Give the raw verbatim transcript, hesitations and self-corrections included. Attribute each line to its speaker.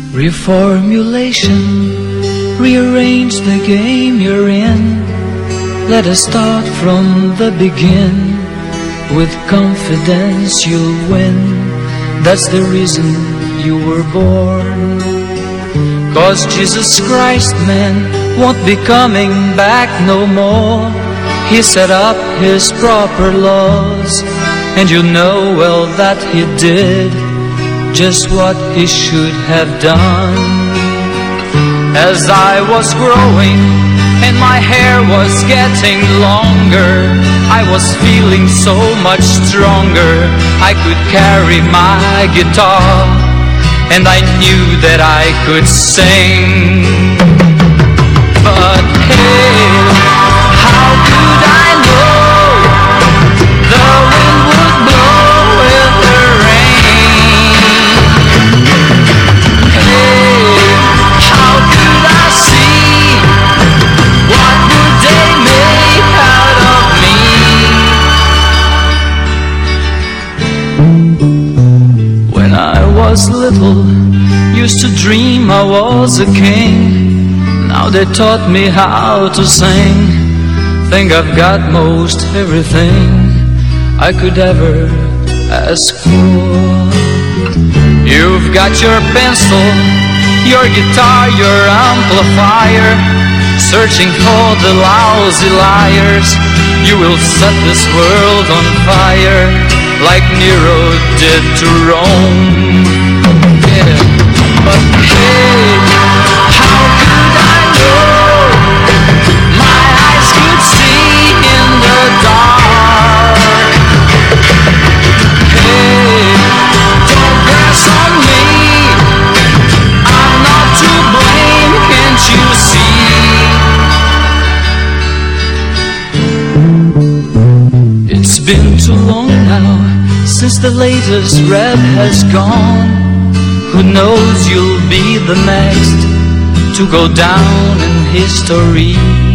Speaker 1: Reformulation, rearrange the game you're in. Let us start from the begin. With confidence you'll win. That's the reason you were born. 'Cause Jesus Christ, man, won't be coming back no more. He set up His proper laws, and you know well that He did just what He should have done. As I was growing and my hair was getting longer, I was feeling so much stronger. I could carry my guitar, and I knew that I could sing. But hey, how could I know the wind would blow with the rain? Hey, how could I see what would they make out of me? When I was little, used to dream I was a king. Now they taught me how to sing. Think I've got most everything I could ever ask for. You've got your pencil, your guitar, your amplifier. Searching for the lousy liars. You will set this world on fire, like Nero did to Rome. Yeah. But hey, how could I know my eyes could see in the dark? Hey, don't press on me, I'm not to blame, can't you see? It's been too long now since the latest rap has gone. Who knows, you'll be the next to go down in history.